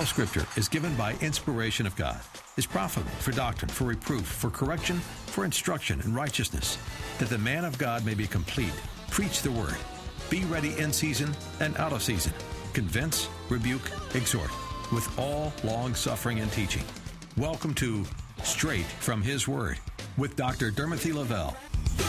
Scripture is given by inspiration of God, is profitable for doctrine, for reproof, for correction, for instruction in righteousness, that the man of God may be complete. Preach the word. Be ready in season and out of season. Convince, rebuke, exhort, with all long-suffering and teaching. Welcome to Straight from His Word with Dr. Dermothy Lavelle.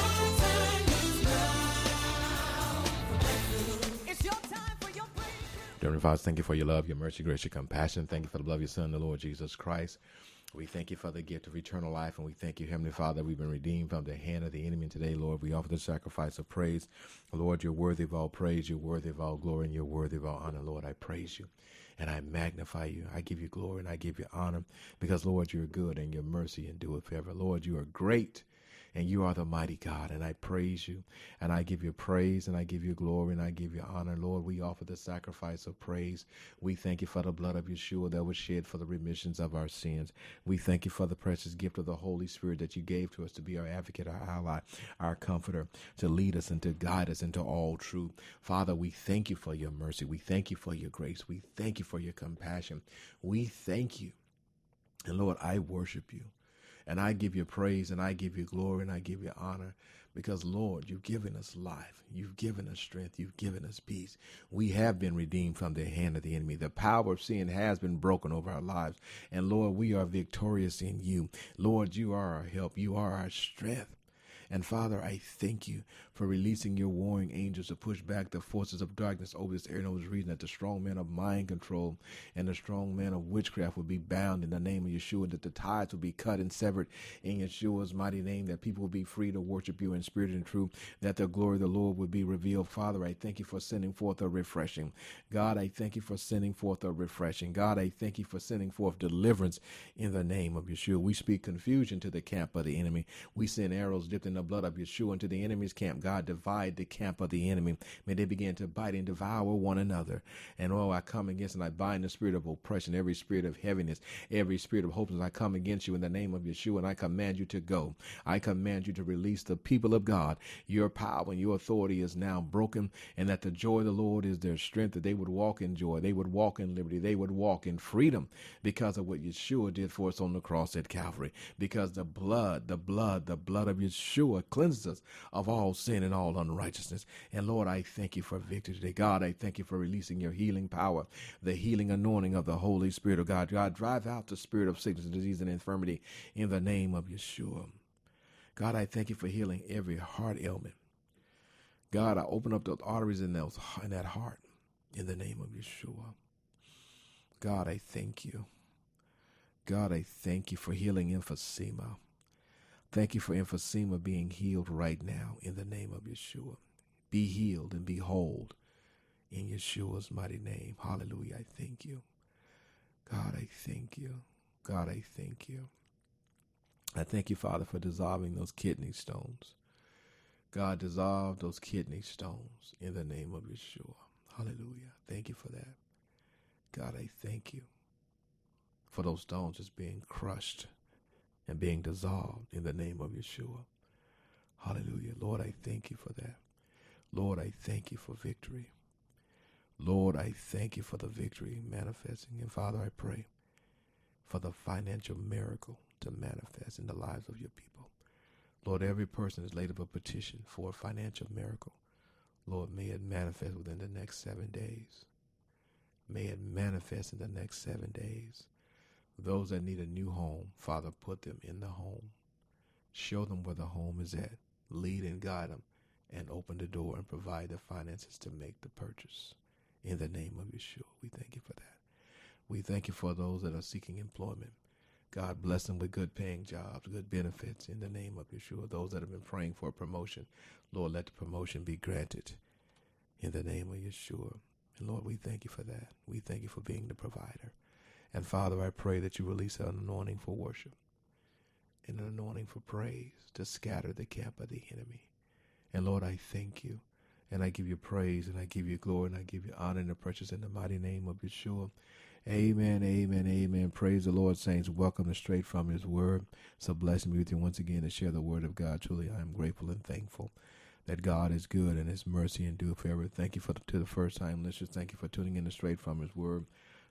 Heavenly Father, thank you for your love, your mercy, grace, your compassion. Thank you for the love of your Son, the Lord Jesus Christ. We thank you for the gift of eternal life, and we thank you, Heavenly Father, that we've been redeemed from the hand of the enemy. And today, Lord, we offer the sacrifice of praise. Lord, you're worthy of all praise, you're worthy of all glory, and you're worthy of all honor. Lord, I praise you, and I magnify you. I give you glory, and I give you honor, because, Lord, you're good, and your mercy endureth forever. Lord, you are great, and you are the mighty God, and I praise you, and I give you praise, and I give you glory, and I give you honor. Lord, we offer the sacrifice of praise. We thank you for the blood of Yeshua that was shed for the remissions of our sins. We thank you for the precious gift of the Holy Spirit that you gave to us to be our advocate, our ally, our comforter, to lead us and to guide us into all truth. Father, we thank you for your mercy. We thank you for your grace. We thank you for your compassion. We thank you. And Lord, I worship you. And I give you praise, and I give you glory, and I give you honor, because, Lord, you've given us life. You've given us strength. You've given us peace. We have been redeemed from the hand of the enemy. The power of sin has been broken over our lives. And, Lord, we are victorious in you. Lord, you are our help. You are our strength. And Father, I thank you for releasing your warring angels to push back the forces of darkness over this area. And over this reason that the strong man of mind control and the strong man of witchcraft will be bound in the name of Yeshua, that the ties will be cut and severed in Yeshua's mighty name, that people will be free to worship you in spirit and truth, that the glory of the Lord will be revealed. Father, I thank you for sending forth a refreshing. God, I thank you for sending forth a refreshing. God, I thank you for sending forth deliverance in the name of Yeshua. We speak confusion to the camp of the enemy. We send arrows dipped in the blood of Yeshua into the enemy's camp. God, divide the camp of the enemy. May they begin to bite and devour one another. And I come against and I bind the spirit of oppression, every spirit of heaviness, every spirit of hopelessness. I come against you in the name of Yeshua, and I command you to go. I command you to release the people of God. Your power and your authority is now broken, and that the joy of the Lord is their strength, that they would walk in joy, they would walk in liberty, they would walk in freedom because of what Yeshua did for us on the cross at Calvary. Because the blood of Yeshua cleanses us of all sin and all unrighteousness. And Lord, I thank you for victory today. God, I thank you for releasing your healing power, the healing anointing of the Holy Spirit of God. God, drive out the spirit of sickness, disease, and infirmity in the name of Yeshua. God, I thank you for healing every heart ailment. God, I open up those arteries in that heart in the name of Yeshua. God, I thank you. God, I thank you for healing emphysema. Thank you for emphysema being healed right now in the name of Yeshua. Be healed and be whole in Yeshua's mighty name. Hallelujah. I thank you. God, I thank you. God, I thank you. I thank you, Father, for dissolving those kidney stones. God, dissolve those kidney stones in the name of Yeshua. Hallelujah. Thank you for that. God, I thank you for those stones just being crushed and being dissolved in the name of Yeshua. Hallelujah. Lord, I thank you for that. Lord, I thank you for victory. Lord, I thank you for the victory manifesting. And Father, I pray for the financial miracle to manifest in the lives of your people. Lord, every person has laid up a petition for a financial miracle. Lord, may it manifest within the next 7 days. May it manifest in the next 7 days. Those that need a new home, Father, put them in the home. Show them where the home is at. Lead and guide them, and open the door and provide the finances to make the purchase. In the name of Yeshua, we thank you for that. We thank you for those that are seeking employment. God, bless them with good paying jobs, good benefits in the name of Yeshua. Those that have been praying for a promotion, Lord, let the promotion be granted in the name of Yeshua. And Lord, we thank you for that. We thank you for being the provider. And Father, I pray that you release an anointing for worship and an anointing for praise to scatter the camp of the enemy. And Lord, I thank you, and I give you praise, and I give you glory, and I give you honor in the precious and the mighty name of Yeshua. Amen, amen, amen. Praise the Lord, saints. Welcome to Straight from His Word. It's a blessing to be with you once again to share the Word of God. Truly, I am grateful and thankful that God is good and His mercy endure forever. Thank you to the first time listeners. Thank you for tuning in to Straight from His Word.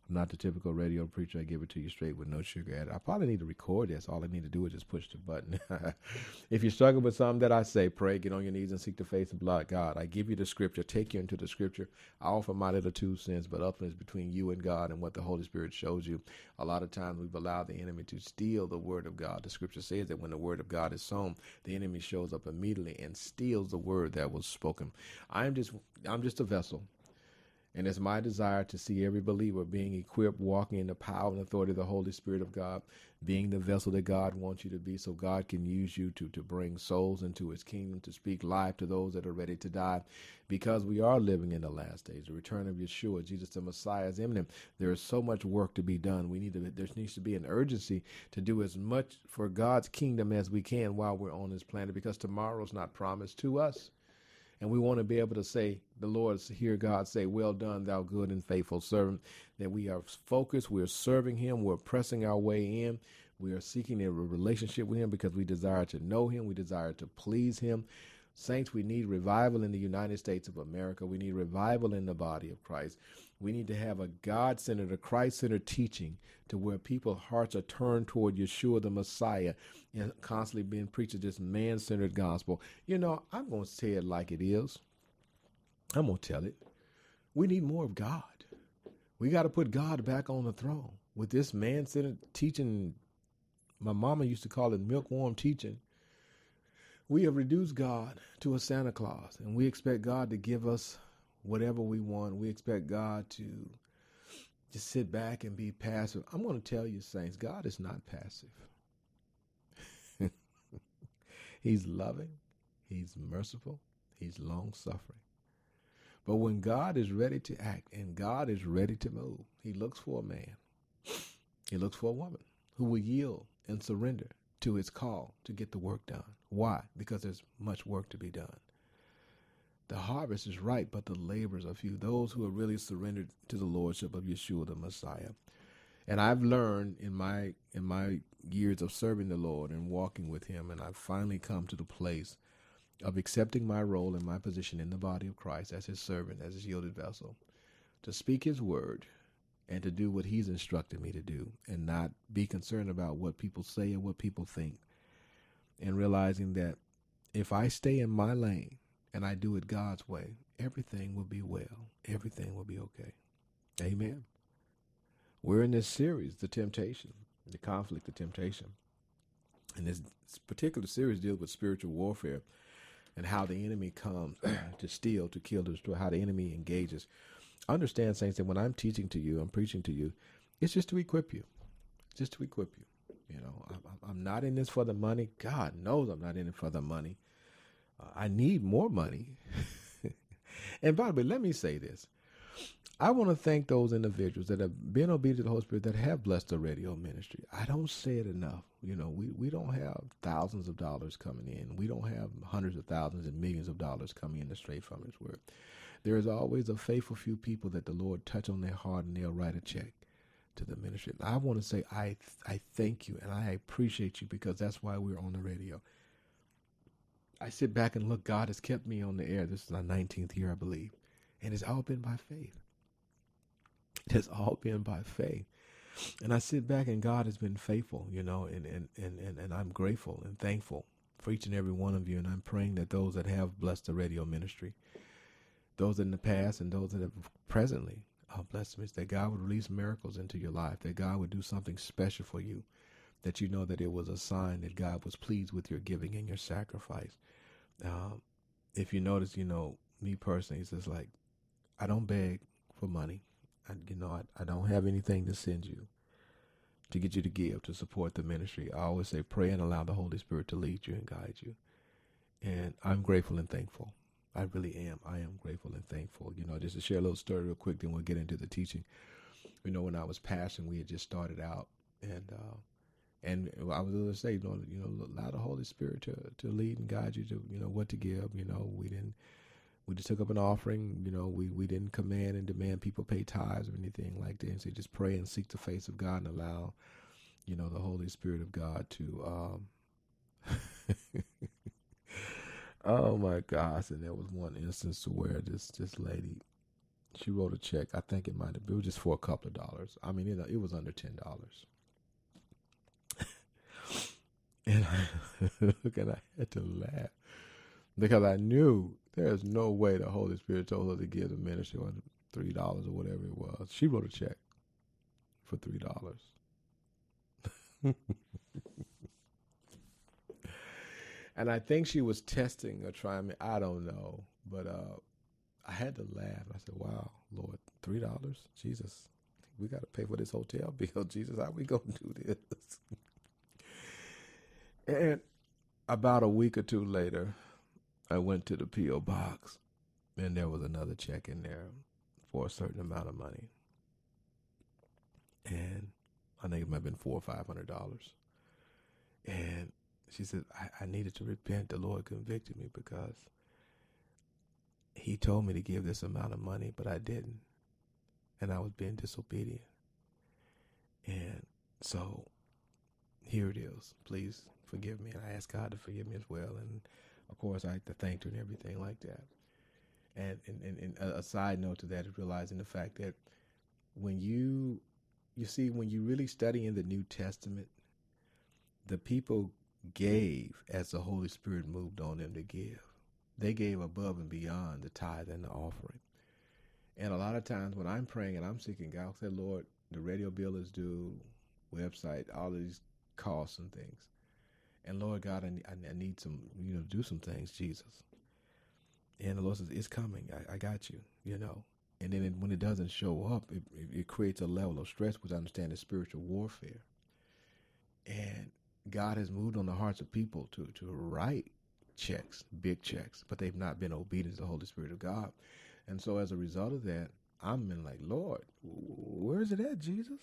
I'm not the typical radio preacher. I give it to you straight with no sugar added. I probably need to record this. All I need to do is just push the button. If you struggle with something that I say, pray, get on your knees and seek the face of God. I give you the scripture, take you into the scripture. I offer my little 2 cents, but ultimately it's between you and God and what the Holy Spirit shows you. A lot of times we've allowed the enemy to steal the word of God. The scripture says that when the word of God is sown, the enemy shows up immediately and steals the word that was spoken. I'm just a vessel. And it's my desire to see every believer being equipped, walking in the power and authority of the Holy Spirit of God, being the vessel that God wants you to be, so God can use you to bring souls into his kingdom, to speak life to those that are ready to die, because we are living in the last days. The return of Yeshua, Jesus the Messiah, is imminent. There is so much work to be done. There needs to be an urgency to do as much for God's kingdom as we can while we're on this planet, because tomorrow's not promised to us. And we want to be able to say, the Lord, hear God say, well done, thou good and faithful servant, that we are focused, we're serving him, we're pressing our way in, we are seeking a relationship with him because we desire to know him, we desire to please him. Saints, we need revival in the United States of America. We need revival in the body of Christ. We need to have a God-centered, a Christ-centered teaching to where people's hearts are turned toward Yeshua the Messiah and constantly being preached this man-centered gospel. You know, I'm going to say it like it is. I'm going to tell it. We need more of God. We got to put God back on the throne. With this man-centered teaching, my mama used to call it milkworm teaching, we have reduced God to a Santa Claus, and we expect God to give us whatever we want. We expect God to just sit back and be passive. I'm going to tell you, saints, God is not passive. He's loving. He's merciful. He's long-suffering. But when God is ready to act and God is ready to move, he looks for a man. He looks for a woman who will yield and surrender to his call to get the work done. Why? Because there's much work to be done. The harvest is ripe, but the laborers are few. Those who are really surrendered to the lordship of Yeshua the Messiah. And I've learned in my years of serving the Lord and walking with him, and I've finally come to the place of accepting my role and my position in the body of Christ as his servant, as his yielded vessel, to speak his word and to do what he's instructed me to do, and not be concerned about what people say and what people think, and realizing that if I stay in my lane and I do it God's way, everything will be well. Everything will be okay. Amen. We're in this series, The Temptation, the conflict, the temptation. And this particular series deals with spiritual warfare and how the enemy comes to steal, to kill, to destroy, how the enemy engages. Understand, saints, that when I'm teaching to you, I'm preaching to you, it's just to equip you. Just to equip you. You know, I'm not in this for the money. God knows I'm not in it for the money. I need more money. And by the way, let me say this. I want to thank those individuals that have been obedient to the Holy Spirit that have blessed the radio ministry. I don't say it enough. You know, we don't have thousands of dollars coming in. We don't have hundreds of thousands and millions of dollars coming in straight from his word. There is always a faithful few people that the Lord touch on their heart and they'll write a check to the ministry. I want to say I thank you and I appreciate you, because that's why we're on the radio. I sit back and look, God has kept me on the air. This is my 19th year, I believe. And it's all been by faith. It has all been by faith. And I sit back and God has been faithful, you know, and I'm grateful and thankful for each and every one of you. And I'm praying that those that have blessed the radio ministry, those in the past and those that have presently blessed me, that God would release miracles into your life, that God would do something special for you, that you know that it was a sign that God was pleased with your giving and your sacrifice. If you notice, you know, me personally, it's just like, I don't beg for money. I don't have anything to send you to get you to give, to support the ministry. I always say, pray and allow the Holy Spirit to lead you and guide you. And I'm grateful and thankful. I really am. I am grateful and thankful. You know, just to share a little story real quick, then we'll get into the teaching. You know, when I was pastoring, we had just started out, and I was going to say, you know, allow the Holy Spirit to lead and guide you to, you know, what to give. You know, we just took up an offering. You know, we didn't command and demand people pay tithes or anything like that. And so just pray and seek the face of God and allow, you know, the Holy Spirit of God to, oh my gosh. And there was one instance to where this lady, She wrote a check. I think it might have been, it was just for a couple of dollars. I mean, it was under $10. And I had to laugh because I knew there's no way the Holy Spirit told her to give the ministry $3 or whatever it was. She wrote a check for $3. And I think she was testing or trying me. I don't know. But I had to laugh. I said, wow, Lord, $3? Jesus, we got to pay for this hotel bill. Jesus, how we going to do this? And about a week or two later, I went to the P.O. box, and there was another check in there for a certain amount of money. And I think it might have been $400 or $500. And she said, I needed to repent. The Lord convicted me because he told me to give this amount of money, but I didn't. And I was being disobedient. And so here it is. Please forgive me. And I asked God to forgive me as well. And of course, I thanked her and everything like that. And a side note to that is realizing the fact that when you see, when you really study in the New Testament, the people gave as the Holy Spirit moved on them to give. They gave above and beyond the tithe and the offering. And a lot of times when I'm praying and I'm seeking God, I say, Lord, the radio bill is due, website, all of these costs and things. And Lord God, I need some, do some things, Jesus. And the Lord says, it's coming. I got you, And then when it doesn't show up, it creates a level of stress, which I understand is spiritual warfare. And God has moved on the hearts of people to write checks, big checks, but they've not been obedient to the Holy Spirit of God. And so as a result of that, I'm been like, Lord, where is it at, Jesus?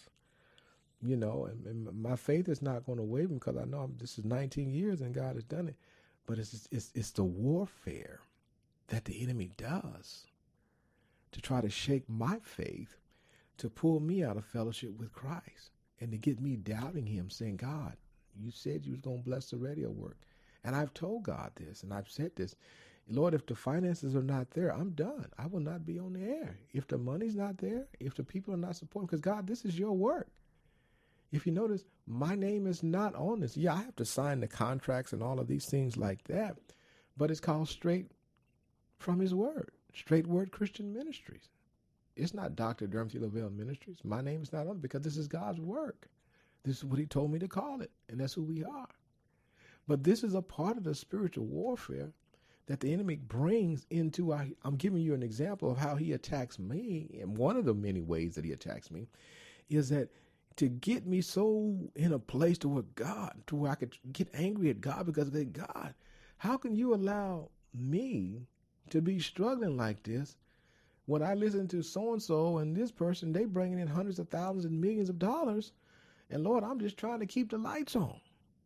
And my faith is not going to waver because I know this is 19 years and God has done it. But it's the warfare that the enemy does to try to shake my faith, to pull me out of fellowship with Christ and to get me doubting him, saying, God, you said you was going to bless the radio work. And I've told God this, and I've said this. Lord, if the finances are not there, I'm done. I will not be on the air. If the money's not there, if the people are not supporting, because God, this is your work. If you notice, my name is not on this. Yeah, I have to sign the contracts and all of these things like that, but it's called Straight from His Word, Straight Word Christian Ministries. It's not Dr. Dermothy Lavelle Ministries. My name is not on it because this is God's work. This is what he told me to call it, and that's who we are. But this is a part of the spiritual warfare that the enemy brings into our, I'm giving you an example of how he attacks me, and one of the many ways that he attacks me is that to get me so in a place to where I could get angry at God because of that. God, how can you allow me to be struggling like this when I listen to so-and-so and this person, they bringing in hundreds of thousands and millions of dollars, and Lord, I'm just trying to keep the lights on.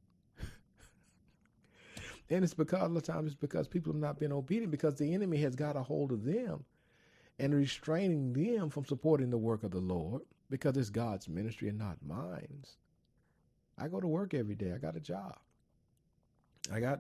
And it's because a lot of times it's because people have not been obedient, because the enemy has got a hold of them and restraining them from supporting the work of the Lord, because it's God's ministry and not mine. I go to work every day. I got a job. I got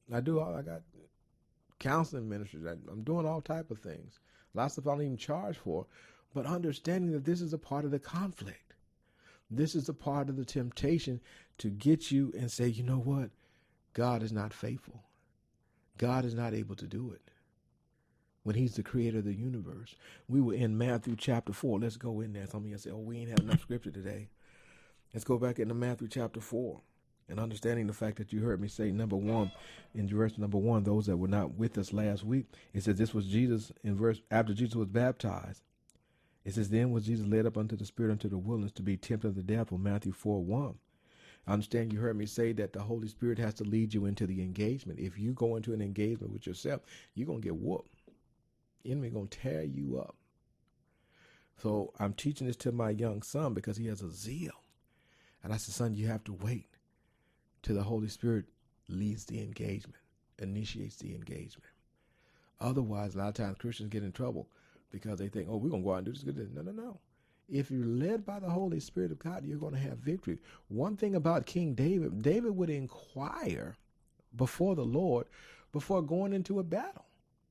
counseling ministries. I'm doing all type of things. Lots of I don't even charge for, but understanding that this is a part of the conflict. This is a part of the temptation to get you and say, you know what? God is not faithful. God is not able to do it when he's the creator of the universe. We were in Matthew chapter 4. Let's go in there. Some of you say, oh, we ain't had enough scripture today. Let's go back into Matthew chapter 4 and understanding the fact that you heard me say, number one, in verse number 1, those that were not with us last week, it says this was Jesus in verse, after Jesus was baptized. It says, then was Jesus led up unto the Spirit unto the wilderness to be tempted of the devil, Matthew 4:1. I understand you heard me say that the Holy Spirit has to lead you into the engagement. If you go into an engagement with yourself, you're going to get whooped. The enemy going to tear you up. So I'm teaching this to my young son because he has a zeal. And I said, son, you have to wait till the Holy Spirit leads the engagement, initiates the engagement. Otherwise, a lot of times Christians get in trouble because they think, oh, we're going to go out and do this good. No. If you're led by the Holy Spirit of God, you're going to have victory. One thing about King David, David would inquire before the Lord before going into a battle.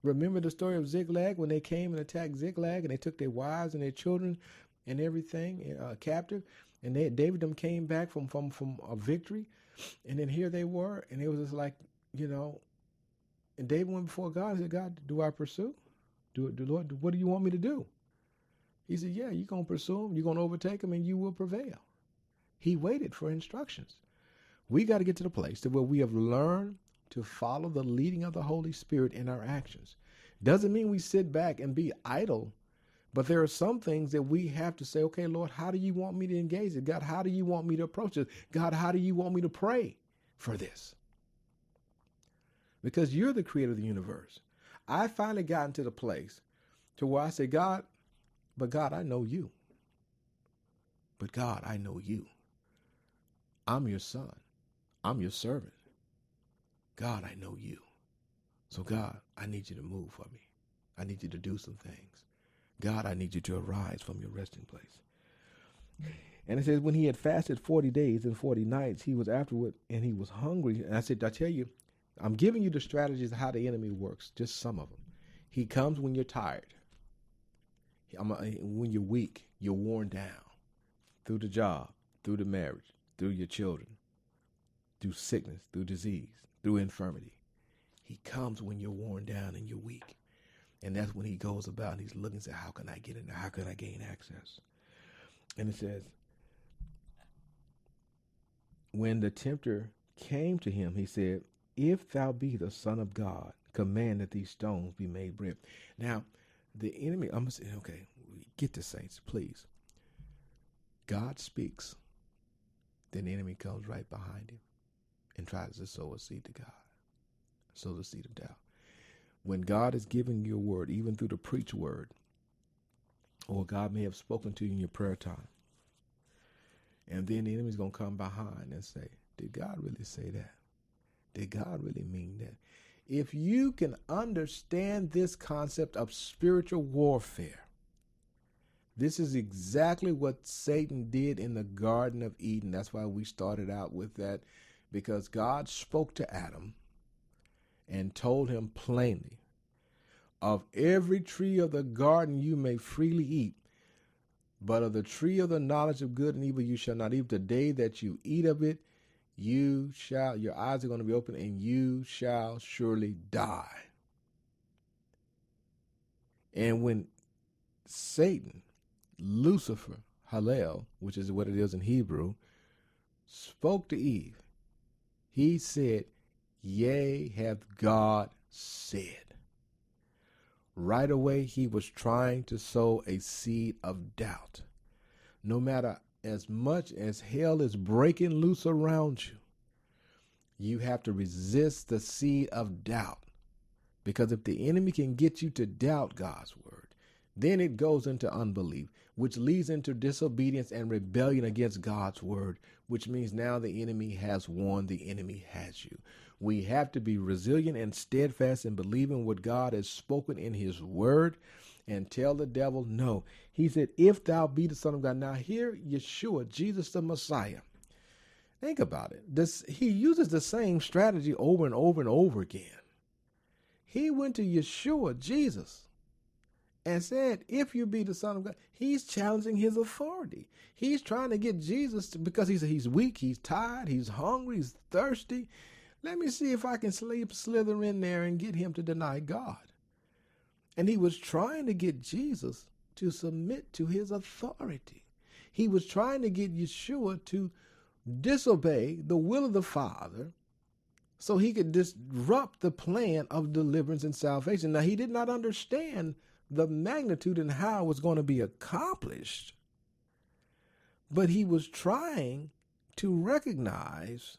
Remember the story of Ziklag when they came and attacked Ziklag and they took their wives and their children and everything captive, and David them came back from a victory, and then here they were, and it was just like, and David went before God and said, God, do I pursue? Lord, what do you want me to do? He said, yeah, you're going to pursue him, you're going to overtake him, and you will prevail. He waited for instructions. We got to get to the place where we have learned to follow the leading of the Holy Spirit in our actions. Doesn't mean we sit back and be idle, but there are some things that we have to say, okay, Lord, how do you want me to engage it? God, how do you want me to approach it? God, how do you want me to pray for this? Because you're the creator of the universe. I finally gotten to the place to where I say, God, but God, I know you. But God, I know you. I'm your son. I'm your servant. God, I know you. So God, I need you to move for me. I need you to do some things. God, I need you to arise from your resting place. And it says, when he had fasted 40 days and 40 nights, he was afterward and he was hungry. And I said, I tell you, I'm giving you the strategies of how the enemy works, just some of them. He comes when you're tired. When you're weak, you're worn down through the job, through the marriage, through your children, through sickness, through disease, through infirmity. He comes when you're worn down and you're weak. And that's when he goes about and he's looking and says, how can I get in there? How can I gain access? And it says, when the tempter came to him, he said, if thou be the Son of God, command that these stones be made bread. Now, the enemy, I'm going to say, okay, get the saints, please. God speaks. Then the enemy comes right behind him and tries to sow a seed to God. Sow the seed of doubt. When God is giving you a word, even through the preach word, or God may have spoken to you in your prayer time, and then the enemy's going to come behind and say, did God really say that? Did God really mean that? If you can understand this concept of spiritual warfare, this is exactly what Satan did in the Garden of Eden. That's why we started out with that, because God spoke to Adam and told him plainly, of every tree of the garden you may freely eat, but of the tree of the knowledge of good and evil you shall not eat. The day that you eat of it, your eyes are going to be open and you shall surely die. And when Satan, Lucifer, Hallel, which is what it is in Hebrew, spoke to Eve, he said, yea, hath God said. Right away, he was trying to sow a seed of doubt. No matter as much as hell is breaking loose around you, you have to resist the seed of doubt. Because if the enemy can get you to doubt God's word, then it goes into unbelief, which leads into disobedience and rebellion against God's word, which means now the enemy has won, the enemy has you. We have to be resilient and steadfast in believing what God has spoken in his word and tell the devil no. He said, if thou be the Son of God. Now here, Yeshua, Jesus the Messiah, think about it. He uses the same strategy over and over and over again. He went to Yeshua, Jesus, and said, if you be the Son of God. He's challenging his authority. He's trying to get Jesus because he's weak, he's tired, he's hungry, he's thirsty. Let me see if I can slither in there and get him to deny God. And he was trying to get Jesus to submit to his authority. He was trying to get Yeshua to disobey the will of the Father so he could disrupt the plan of deliverance and salvation. Now, he did not understand the magnitude and how it was going to be accomplished, but he was trying to recognize,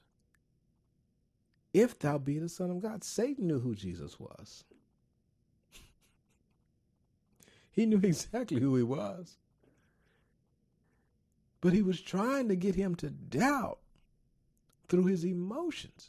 if thou be the Son of God. Satan knew who Jesus was. He knew exactly who he was. But he was trying to get him to doubt through his emotions.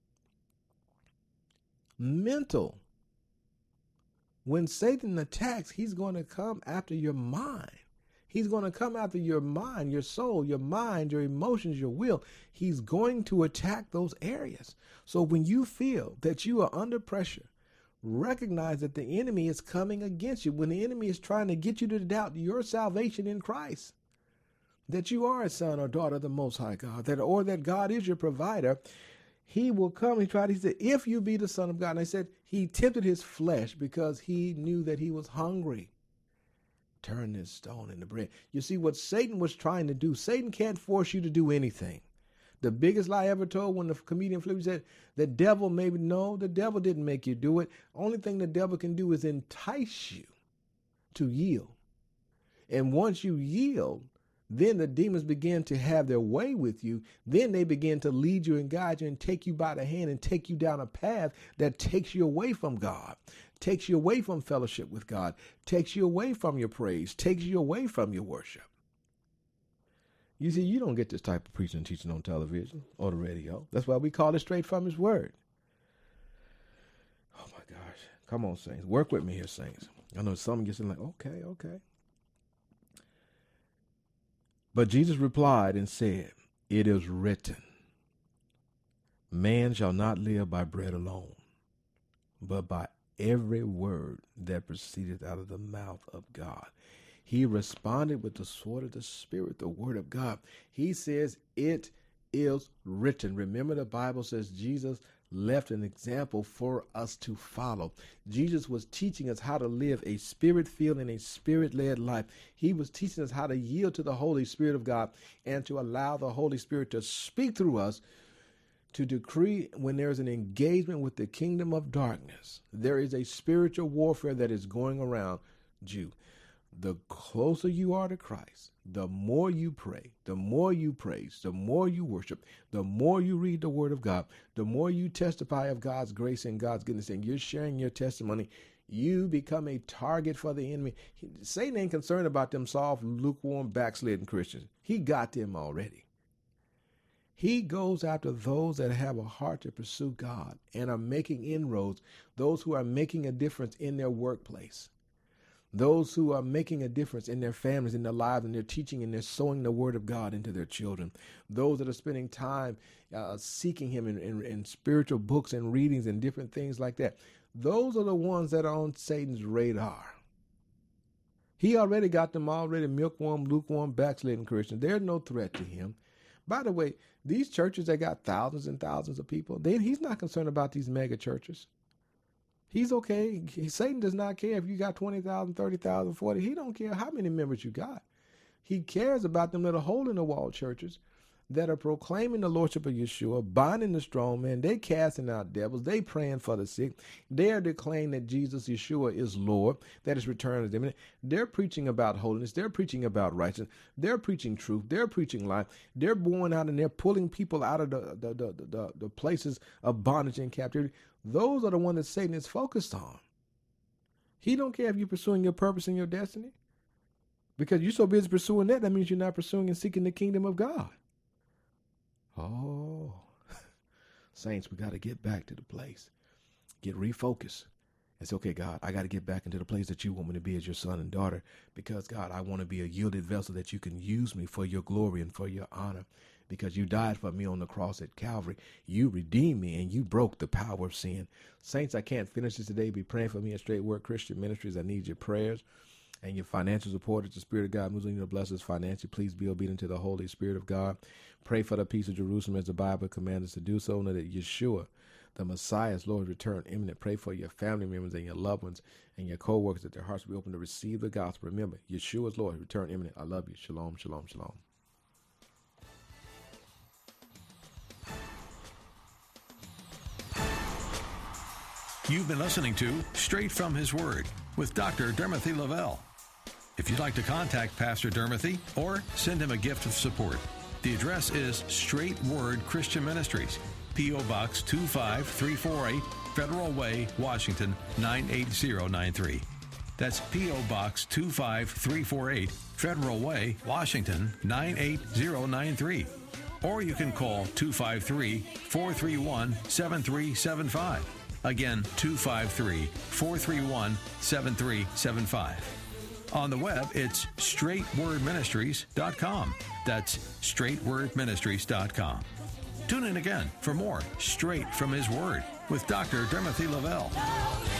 Mental. When Satan attacks, he's going to come after your mind. He's going to come after your mind, your soul, your mind, your emotions, your will. He's going to attack those areas. So when you feel that you are under pressure, recognize that the enemy is coming against you. When the enemy is trying to get you to doubt your salvation in Christ, that you are a son or daughter of the Most High God, or that God is your provider, he will come and he said, if you be the Son of God. And I said, he tempted his flesh because he knew that he was hungry. Turn this stone into bread. You see what Satan was trying to do. Satan can't force you to do anything. The biggest lie ever told, when the comedian Flip said, the devil maybe, no, the devil didn't make you do it. Only thing the devil can do is entice you to yield. And once you yield, then the demons begin to have their way with you. Then they begin to lead you and guide you and take you by the hand and take you down a path that takes you away from God, takes you away from fellowship with God, takes you away from your praise, takes you away from your worship. You see, you don't get this type of preaching and teaching on television or the radio. That's why we call it straight from his word. Oh, my gosh. Come on, saints. Work with me here, saints. I know some gets in like, okay. But Jesus replied and said, it is written, man shall not live by bread alone, but by every word that proceedeth out of the mouth of God. He responded with the sword of the Spirit, the word of God. He says, it is written. Remember, the Bible says Jesus left an example for us to follow. Jesus was teaching us how to live a spirit-filled and a spirit-led life. He was teaching us how to yield to the Holy Spirit of God and to allow the Holy Spirit to speak through us, to decree when there's an engagement with the kingdom of darkness. There is a spiritual warfare that is going around you. The closer you are to Christ, the more you pray, the more you praise, the more you worship, the more you read the word of God, the more you testify of God's grace and God's goodness, and you're sharing your testimony, you become a target for the enemy. Satan ain't concerned about them soft, lukewarm, backslidden Christians. He got them already. He goes after those that have a heart to pursue God and are making inroads, those who are making a difference in their workplace. Those who are making a difference in their families, in their lives, and they're teaching and they're sowing the word of God into their children. Those that are spending time seeking him in spiritual books and readings and different things like that. Those are the ones that are on Satan's radar. He already got them already milkworm, lukewarm, backslidden Christians. They're no threat to him. By the way, these churches that got thousands and thousands of people, he's not concerned about these mega churches. He's okay. Satan does not care if you got 20,000, 30,000, 40. He don't care how many members you got. He cares about them little hole-in-the-wall churches that are proclaiming the lordship of Yeshua, binding the strong man. They casting out devils. They praying for the sick. They are declaring that Jesus, Yeshua, is Lord, that his return is imminent. They're preaching about holiness. They're preaching about righteousness. They're preaching truth. They're preaching life. They're going out and they're pulling people out of the places of bondage and captivity. Those are the ones that Satan is focused on. He don't care if you're pursuing your purpose and your destiny. Because you're so busy pursuing that means you're not pursuing and seeking the kingdom of God. Oh, saints, we got to get back to the place. Get refocused. It's okay, God, I got to get back into the place that you want me to be as your son and daughter. Because, God, I want to be a yielded vessel that you can use me for your glory and for your honor. Because you died for me on the cross at Calvary. You redeemed me and you broke the power of sin. Saints, I can't finish this today. Be praying for me at Straight Word Christian Ministries. I need your prayers and your financial support. As the Spirit of God moves on you to bless us financially, please be obedient to the Holy Spirit of God. Pray for the peace of Jerusalem as the Bible commands us to do so. Know that Yeshua, the Messiah's Lord, return imminent. Pray for your family members and your loved ones and your co-workers that their hearts will be open to receive the gospel. Remember, Yeshua's Lord, return imminent. I love you. Shalom, shalom, shalom. You've been listening to Straight from His Word with Dr. Dermothy Lavelle. If you'd like to contact Pastor Dermothy or send him a gift of support, the address is Straight Word Christian Ministries, P.O. Box 25348, Federal Way, Washington 98093. That's P.O. Box 25348, Federal Way, Washington 98093. Or you can call 253-431-7375. Again, 253-431-7375. On the web, it's straightwordministries.com. That's straightwordministries.com. Tune in again for more Straight from His Word with Dr. Dermothy Lavelle.